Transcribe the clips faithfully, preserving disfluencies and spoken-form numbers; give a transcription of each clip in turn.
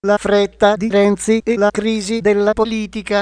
La fretta di Renzi e la crisi della politica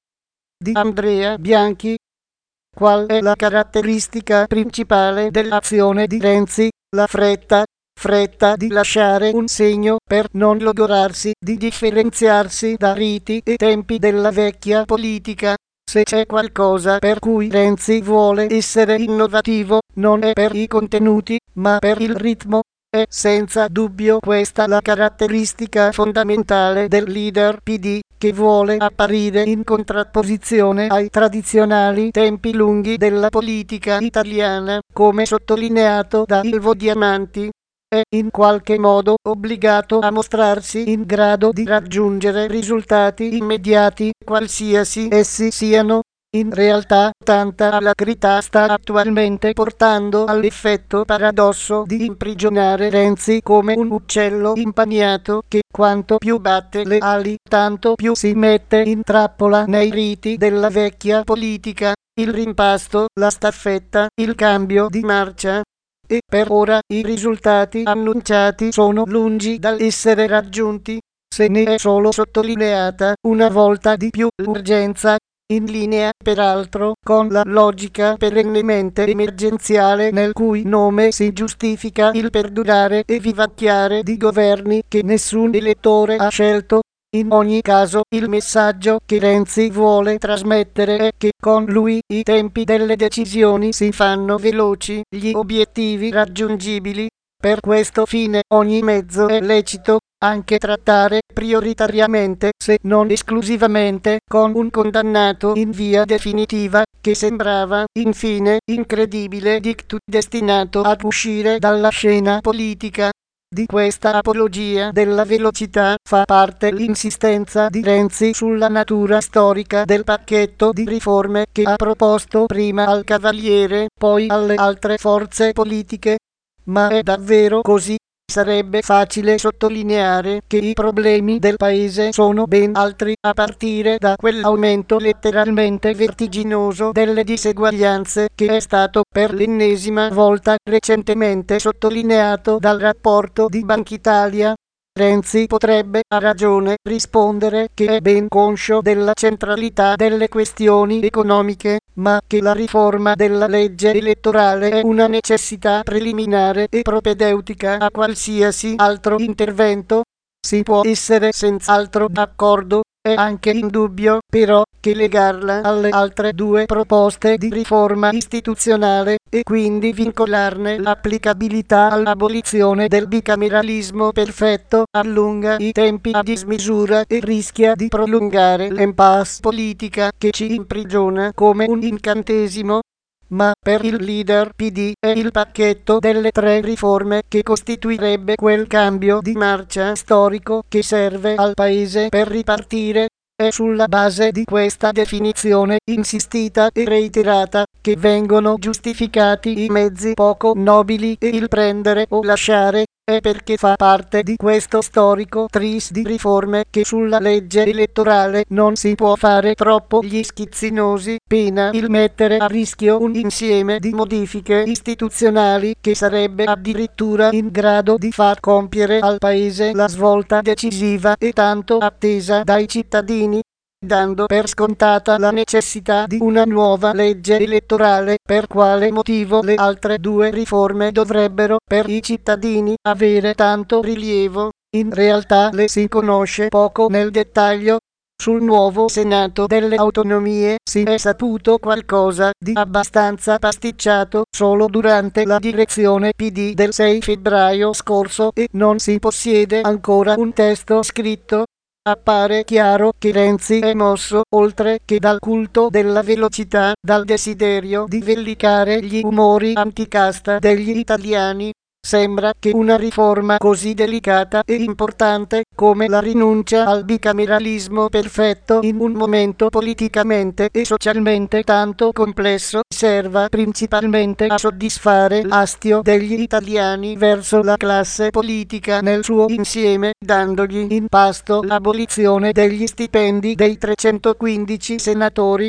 di Andrea Bianchi. Qual è la caratteristica principale dell'azione di Renzi? La fretta. Fretta di lasciare un segno per non logorarsi di differenziarsi da riti e tempi della vecchia politica. Se c'è qualcosa per cui Renzi vuole essere innovativo, non è per i contenuti, ma per il ritmo. È senza dubbio questa la caratteristica fondamentale del leader P D, che vuole apparire in contrapposizione ai tradizionali tempi lunghi della politica italiana, come sottolineato da Ilvo Diamanti. È in qualche modo obbligato a mostrarsi in grado di raggiungere risultati immediati, qualsiasi essi siano. In realtà, tanta alacrità sta attualmente portando all'effetto paradosso di imprigionare Renzi come un uccello impaniato che, quanto più batte le ali, tanto più si mette in trappola nei riti della vecchia politica. Il rimpasto, la staffetta, il cambio di marcia. E per ora i risultati annunciati sono lungi dall'essere raggiunti. Se ne è solo sottolineata una volta di più l'urgenza, in linea peraltro con la logica perennemente emergenziale nel cui nome si giustifica il perdurare e vivacchiare di governi che nessun elettore ha scelto. In ogni caso, il messaggio che Renzi vuole trasmettere è che con lui i tempi delle decisioni si fanno veloci, gli obiettivi raggiungibili. Per questo fine ogni mezzo è lecito, anche trattare prioritariamente, se non esclusivamente, con un condannato in via definitiva, che sembrava, infine, incredibile dictu destinato ad uscire dalla scena politica. Di questa apologia della velocità fa parte l'insistenza di Renzi sulla natura storica del pacchetto di riforme che ha proposto prima al Cavaliere, poi alle altre forze politiche. Ma è davvero così? Sarebbe facile sottolineare che i problemi del paese sono ben altri, a partire da quell'aumento letteralmente vertiginoso delle diseguaglianze che è stato per l'ennesima volta recentemente sottolineato dal rapporto di Bankitalia. Renzi potrebbe, a ragione, rispondere che è ben conscio della centralità delle questioni economiche, ma che la riforma della legge elettorale è una necessità preliminare e propedeutica a qualsiasi altro intervento. Si può essere senz'altro d'accordo. È anche indubbio, però, che legarla alle altre due proposte di riforma istituzionale, e quindi vincolarne l'applicabilità all'abolizione del bicameralismo perfetto, allunga i tempi a dismisura e rischia di prolungare l'impasse politica che ci imprigiona come un incantesimo. Ma per il leader P D è il pacchetto delle tre riforme che costituirebbe quel cambio di marcia storico che serve al Paese per ripartire. È sulla base di questa definizione insistita e reiterata che vengono giustificati i mezzi poco nobili e il prendere o lasciare. È perché fa parte di questo storico tris di riforme che sulla legge elettorale non si può fare troppo gli schizzinosi, pena il mettere a rischio un insieme di modifiche istituzionali che sarebbe addirittura in grado di far compiere al Paese la svolta decisiva e tanto attesa dai cittadini, dando per scontata la necessità di una nuova legge elettorale. Per quale motivo le altre due riforme dovrebbero, per i cittadini, avere tanto rilievo? In realtà le si conosce poco nel dettaglio. Sul nuovo Senato delle Autonomie si è saputo qualcosa di abbastanza pasticciato solo durante la direzione P D del sei febbraio scorso e non si possiede ancora un testo scritto. Appare chiaro che Renzi è mosso, oltre che dal culto della velocità, dal desiderio di vellicare gli umori anticasta degli italiani. Sembra che una riforma così delicata e importante come la rinuncia al bicameralismo perfetto in un momento politicamente e socialmente tanto complesso serva principalmente a soddisfare l'astio degli italiani verso la classe politica nel suo insieme, dandogli in pasto l'abolizione degli stipendi dei trecentoquindici senatori.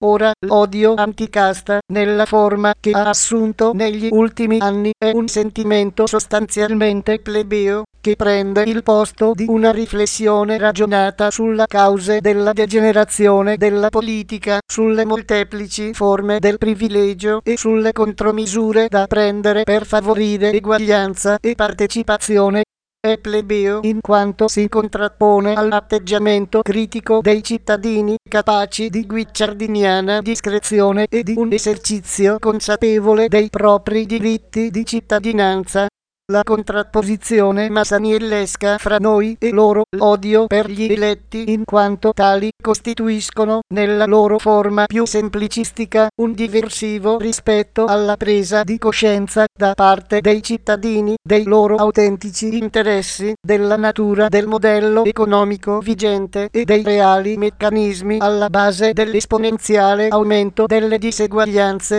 Ora l'odio anticasta, nella forma che ha assunto negli ultimi anni, è un sentimento sostanzialmente plebeo, che prende il posto di una riflessione ragionata sulle cause della degenerazione della politica, sulle molteplici forme del privilegio e sulle contromisure da prendere per favorire eguaglianza e partecipazione. È plebeo in quanto si contrappone all'atteggiamento critico dei cittadini, capaci di guicciardiniana discrezione e di un esercizio consapevole dei propri diritti di cittadinanza. La contrapposizione masaniellesca fra noi e loro, l'odio per gli eletti in quanto tali, costituiscono, nella loro forma più semplicistica, un diversivo rispetto alla presa di coscienza da parte dei cittadini dei loro autentici interessi, della natura del modello economico vigente e dei reali meccanismi alla base dell'esponenziale aumento delle diseguaglianze.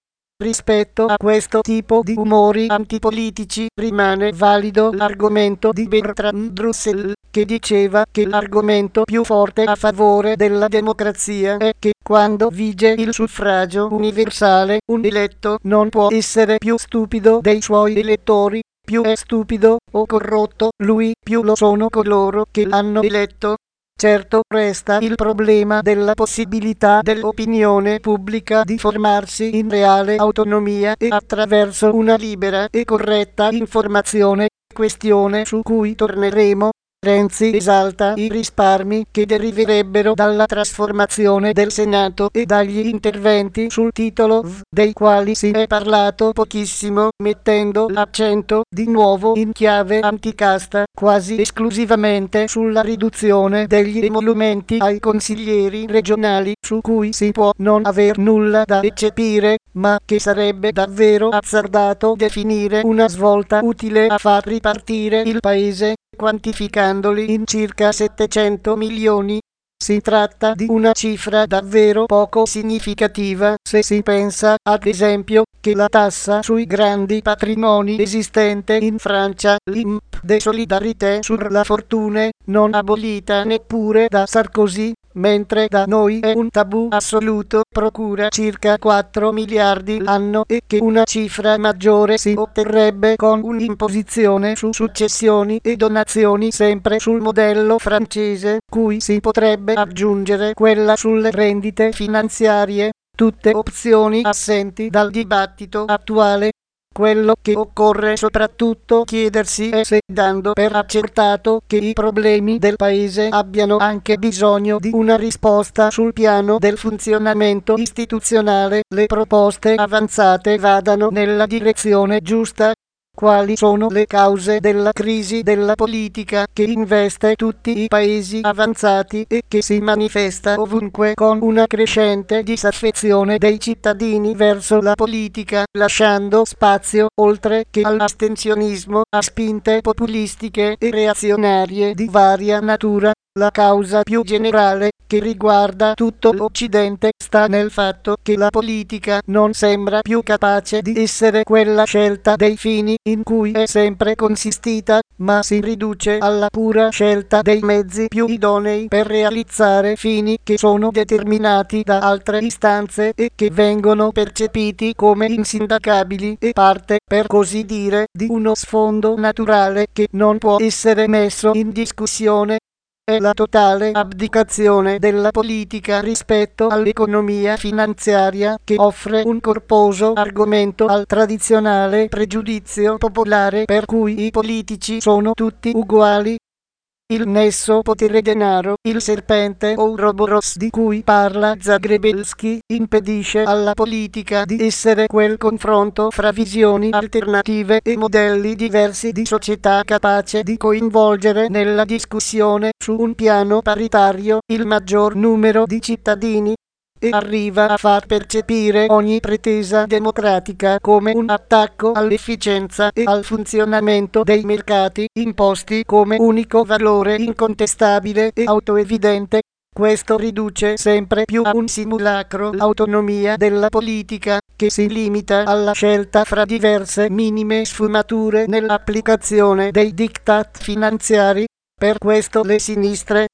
Rispetto a questo tipo di umori antipolitici rimane valido l'argomento di Bertrand Russell, che diceva che l'argomento più forte a favore della democrazia è che quando vige il suffragio universale un eletto non può essere più stupido dei suoi elettori, più è stupido o corrotto lui, più lo sono coloro che l'hanno eletto. Certo resta il problema della possibilità dell'opinione pubblica di formarsi in reale autonomia e attraverso una libera e corretta informazione, questione su cui torneremo. Renzi esalta i risparmi che deriverebbero dalla trasformazione del Senato e dagli interventi sul titolo V, dei quali si è parlato pochissimo, mettendo l'accento di nuovo in chiave anticasta, quasi esclusivamente sulla riduzione degli emolumenti ai consiglieri regionali, su cui si può non aver nulla da eccepire, ma che sarebbe davvero azzardato definire una svolta utile a far ripartire il paese, quantificandoli in circa settecento milioni. Si tratta di una cifra davvero poco significativa se si pensa, ad esempio, che la tassa sui grandi patrimoni esistente in Francia, l'Impôt de solidarité sur la fortune, non abolita neppure da Sarkozy, mentre da noi è un tabù assoluto, procura circa quattro miliardi l'anno e che una cifra maggiore si otterrebbe con un'imposizione su successioni e donazioni sempre sul modello francese, cui si potrebbe aggiungere quella sulle rendite finanziarie, tutte opzioni assenti dal dibattito attuale. Quello che occorre soprattutto chiedersi è se, dando per accertato che i problemi del paese abbiano anche bisogno di una risposta sul piano del funzionamento istituzionale, le proposte avanzate vadano nella direzione giusta. Quali sono le cause della crisi della politica che investe tutti i paesi avanzati e che si manifesta ovunque con una crescente disaffezione dei cittadini verso la politica, lasciando spazio, oltre che all'astensionismo, a spinte populistiche e reazionarie di varia natura? La causa più generale, che riguarda tutto l'Occidente, sta nel fatto che la politica non sembra più capace di essere quella scelta dei fini in cui è sempre consistita, ma si riduce alla pura scelta dei mezzi più idonei per realizzare fini che sono determinati da altre istanze e che vengono percepiti come insindacabili e parte, per così dire, di uno sfondo naturale che non può essere messo in discussione. È la totale abdicazione della politica rispetto all'economia finanziaria che offre un corposo argomento al tradizionale pregiudizio popolare per cui i politici sono tutti uguali. Il nesso potere-denaro, il serpente Ouroboros di cui parla Zagrebelsky, impedisce alla politica di essere quel confronto fra visioni alternative e modelli diversi di società capace di coinvolgere nella discussione su un piano paritario il maggior numero di cittadini, e arriva a far percepire ogni pretesa democratica come un attacco all'efficienza e al funzionamento dei mercati, imposti come unico valore incontestabile e autoevidente. Questo riduce sempre più a un simulacro l'autonomia della politica, che si limita alla scelta fra diverse minime sfumature nell'applicazione dei diktat finanziari. Per questo le sinistre,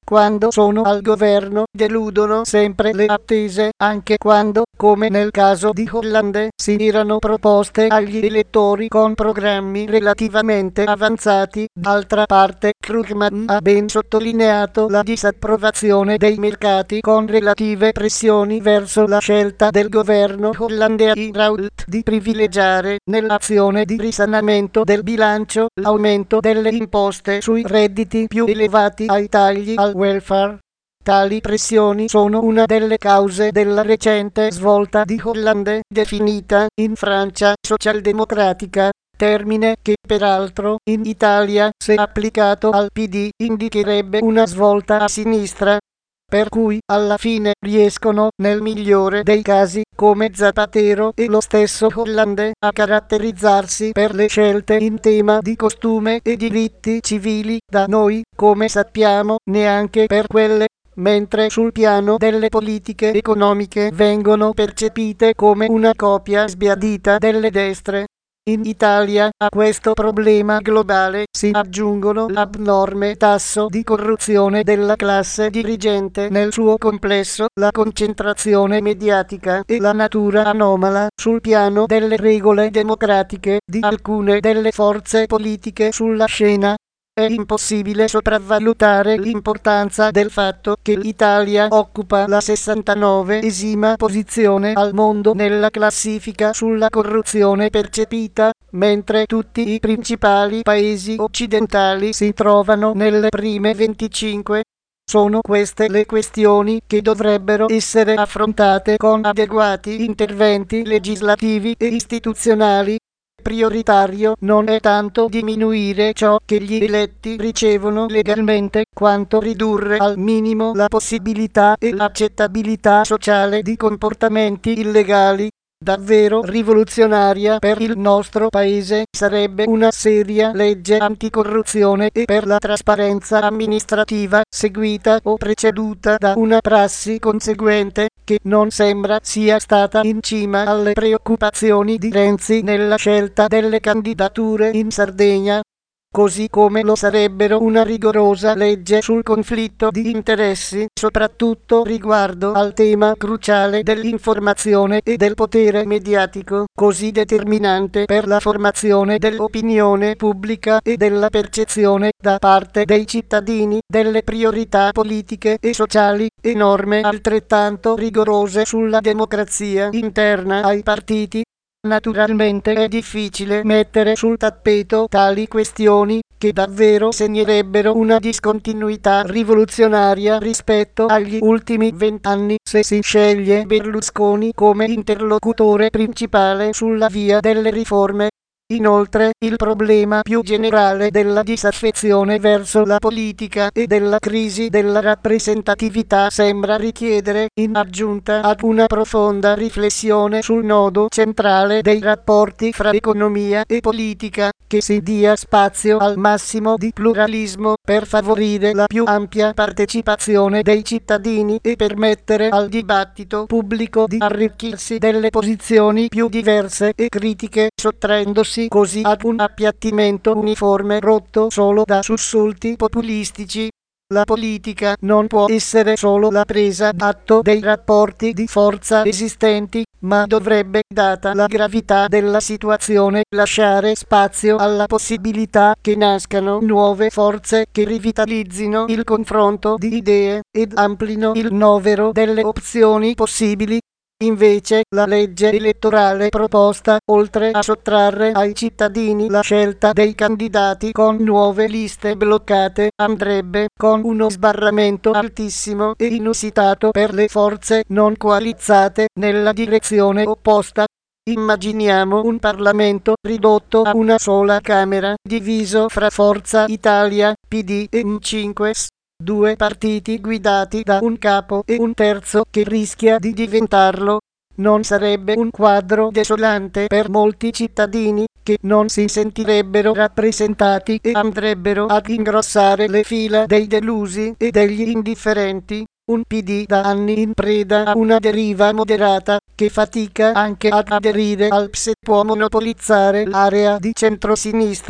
quando sono al governo, deludono sempre le attese, anche quando, come nel caso di Hollande, si erano proposte agli elettori con programmi relativamente avanzati. D'altra parte, Krugman ha ben sottolineato la disapprovazione dei mercati con relative pressioni verso la scelta del governo Hollande-Rault di privilegiare, nell'azione di risanamento del bilancio, l'aumento delle imposte sui redditi più elevati ai tagli al welfare. Tali pressioni sono una delle cause della recente svolta di Hollande, definita in Francia socialdemocratica, termine che peraltro in Italia, se applicato al P D, indicherebbe una svolta a sinistra. Per cui, alla fine, riescono, nel migliore dei casi, come Zapatero e lo stesso Hollande, a caratterizzarsi per le scelte in tema di costume e diritti civili, da noi, come sappiamo, neanche per quelle, mentre sul piano delle politiche economiche vengono percepite come una copia sbiadita delle destre. In Italia, a questo problema globale si aggiungono l'abnorme tasso di corruzione della classe dirigente nel suo complesso, la concentrazione mediatica e la natura anomala sul piano delle regole democratiche di alcune delle forze politiche sulla scena. È impossibile sopravvalutare l'importanza del fatto che l'Italia occupa la sessantanovesima posizione al mondo nella classifica sulla corruzione percepita, mentre tutti i principali paesi occidentali si trovano nelle prime venticinque. Sono queste le questioni che dovrebbero essere affrontate con adeguati interventi legislativi e istituzionali. Prioritario non è tanto diminuire ciò che gli eletti ricevono legalmente, quanto ridurre al minimo la possibilità e l'accettabilità sociale di comportamenti illegali. Davvero rivoluzionaria per il nostro paese sarebbe una seria legge anticorruzione e per la trasparenza amministrativa, seguita o preceduta da una prassi conseguente, che non sembra sia stata in cima alle preoccupazioni di Renzi nella scelta delle candidature in Sardegna. Così come lo sarebbero una rigorosa legge sul conflitto di interessi, soprattutto riguardo al tema cruciale dell'informazione e del potere mediatico, così determinante per la formazione dell'opinione pubblica e della percezione da parte dei cittadini delle priorità politiche e sociali, e norme altrettanto rigorose sulla democrazia interna ai partiti. Naturalmente è difficile mettere sul tappeto tali questioni, che davvero segnerebbero una discontinuità rivoluzionaria rispetto agli ultimi vent'anni, se si sceglie Berlusconi come interlocutore principale sulla via delle riforme. Inoltre, il problema più generale della disaffezione verso la politica e della crisi della rappresentatività sembra richiedere, in aggiunta ad una profonda riflessione sul nodo centrale dei rapporti fra economia e politica, che si dia spazio al massimo di pluralismo per favorire la più ampia partecipazione dei cittadini e permettere al dibattito pubblico di arricchirsi delle posizioni più diverse e critiche, sottraendosi così ad un appiattimento uniforme rotto solo da sussulti populistici. La politica non può essere solo la presa d'atto dei rapporti di forza esistenti, ma dovrebbe, data la gravità della situazione, lasciare spazio alla possibilità che nascano nuove forze che rivitalizzino il confronto di idee ed amplino il novero delle opzioni possibili. Invece, la legge elettorale proposta, oltre a sottrarre ai cittadini la scelta dei candidati con nuove liste bloccate, andrebbe, con uno sbarramento altissimo e inusitato per le forze non coalizzate, nella direzione opposta. Immaginiamo un Parlamento ridotto a una sola Camera, diviso fra Forza Italia, P D e M cinque S. Due partiti guidati da un capo e un terzo che rischia di diventarlo. Non sarebbe un quadro desolante per molti cittadini, che non si sentirebbero rappresentati e andrebbero ad ingrossare le fila dei delusi e degli indifferenti. Un P D da anni in preda a una deriva moderata, che fatica anche ad aderire al P S E, può monopolizzare l'area di centrosinistra.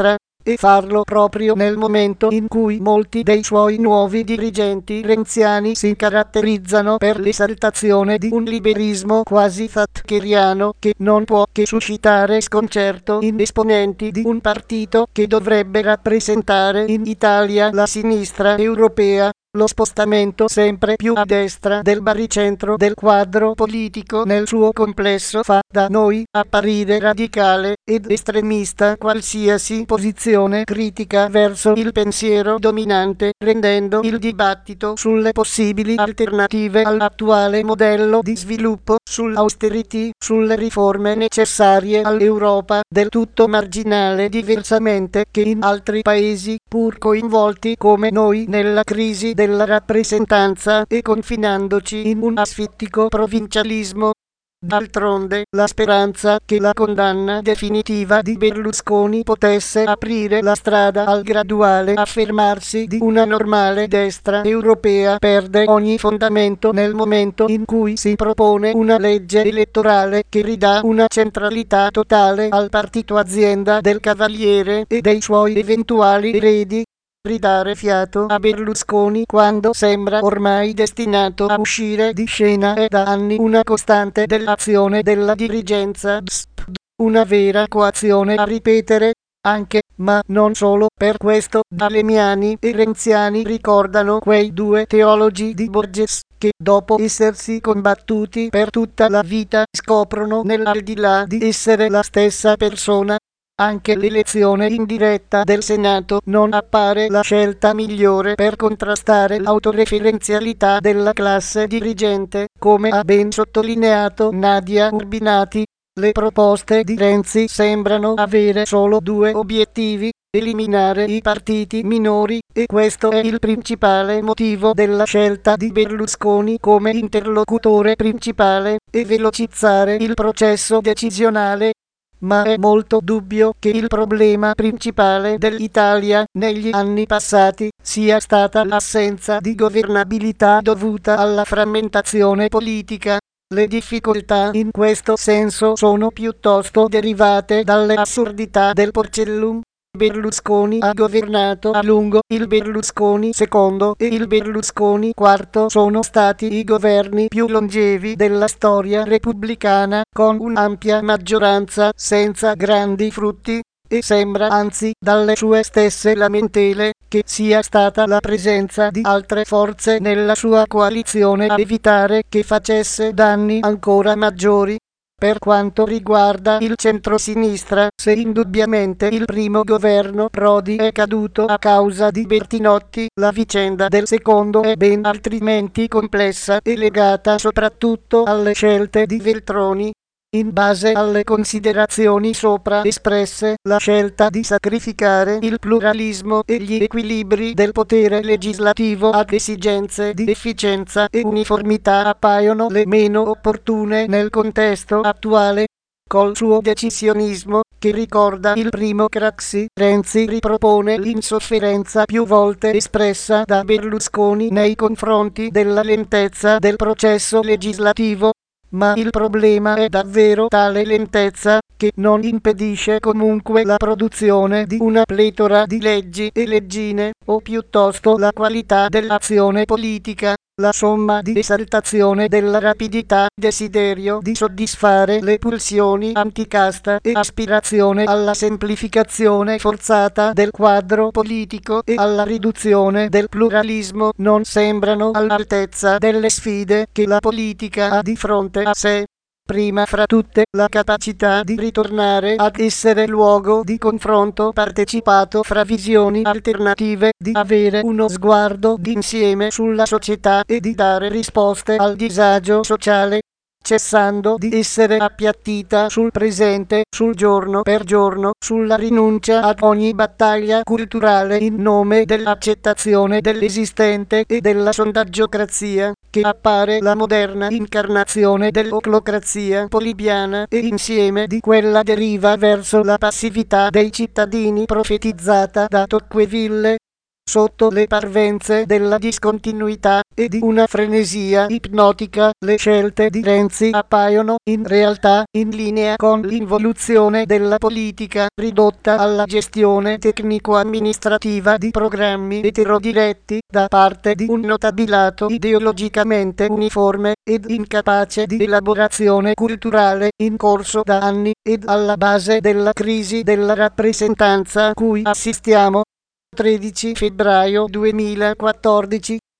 e farlo proprio nel momento in cui molti dei suoi nuovi dirigenti renziani si caratterizzano per l'esaltazione di un liberismo quasi thatcheriano che non può che suscitare sconcerto in esponenti di un partito che dovrebbe rappresentare in Italia la sinistra europea. Lo spostamento sempre più a destra del baricentro del quadro politico nel suo complesso fa da noi apparire radicale ed estremista qualsiasi posizione critica verso il pensiero dominante, rendendo il dibattito sulle possibili alternative all'attuale modello di sviluppo, sull'austerity, sulle riforme necessarie all'Europa, del tutto marginale, diversamente che in altri paesi, pur coinvolti come noi nella crisi della rappresentanza e confinandoci in un asfittico provincialismo. D'altronde, la speranza che la condanna definitiva di Berlusconi potesse aprire la strada al graduale affermarsi di una normale destra europea perde ogni fondamento nel momento in cui si propone una legge elettorale che ridà una centralità totale al partito azienda del Cavaliere e dei suoi eventuali eredi. Ridare fiato a Berlusconi quando sembra ormai destinato a uscire di scena è da anni una costante dell'azione della dirigenza B S P, una vera coazione a ripetere, anche, ma non solo per questo, Dalemiani e Renziani ricordano quei due teologi di Borges che dopo essersi combattuti per tutta la vita scoprono nell'aldilà di essere la stessa persona. Anche l'elezione indiretta del Senato non appare la scelta migliore per contrastare l'autoreferenzialità della classe dirigente, come ha ben sottolineato Nadia Urbinati. Le proposte di Renzi sembrano avere solo due obiettivi: eliminare i partiti minori, e questo è il principale motivo della scelta di Berlusconi come interlocutore principale, e velocizzare il processo decisionale. Ma è molto dubbio che il problema principale dell'Italia negli anni passati sia stata l'assenza di governabilità dovuta alla frammentazione politica. Le difficoltà in questo senso sono piuttosto derivate dalle assurdità del Porcellum. Berlusconi ha governato a lungo, il Berlusconi secondo e il Berlusconi quarto sono stati i governi più longevi della storia repubblicana, con un'ampia maggioranza senza grandi frutti, e sembra anzi dalle sue stesse lamentele che sia stata la presenza di altre forze nella sua coalizione a evitare che facesse danni ancora maggiori. Per quanto riguarda il centrosinistra, se indubbiamente il primo governo Prodi è caduto a causa di Bertinotti, la vicenda del secondo è ben altrimenti complessa e legata soprattutto alle scelte di Veltroni. In base alle considerazioni sopra espresse, la scelta di sacrificare il pluralismo e gli equilibri del potere legislativo ad esigenze di efficienza e uniformità appaiono le meno opportune nel contesto attuale. Col suo decisionismo, che ricorda il primo Craxi, Renzi ripropone l'insofferenza più volte espressa da Berlusconi nei confronti della lentezza del processo legislativo. Ma il problema è davvero tale lentezza, che non impedisce comunque la produzione di una pletora di leggi e leggine, o piuttosto la qualità dell'azione politica, la somma di esaltazione della rapidità, desiderio di soddisfare le pulsioni anticasta e aspirazione alla semplificazione forzata del quadro politico e alla riduzione del pluralismo non sembrano all'altezza delle sfide che la politica ha di fronte a sé. Prima fra tutte, la capacità di ritornare ad essere luogo di confronto partecipato fra visioni alternative, di avere uno sguardo d'insieme sulla società e di dare risposte al disagio sociale, cessando di essere appiattita sul presente, sul giorno per giorno, sulla rinuncia ad ogni battaglia culturale in nome dell'accettazione dell'esistente e della sondaggiocrazia, che appare la moderna incarnazione dell'oclocrazia polibiana e insieme di quella deriva verso la passività dei cittadini profetizzata da Tocqueville. Sotto le parvenze della discontinuità e di una frenesia ipnotica, le scelte di Renzi appaiono in realtà in linea con l'involuzione della politica, ridotta alla gestione tecnico-amministrativa di programmi eterodiretti da parte di un notabilato ideologicamente uniforme ed incapace di elaborazione culturale in corso da anni ed alla base della crisi della rappresentanza a cui assistiamo. tredici febbraio duemilaquattordici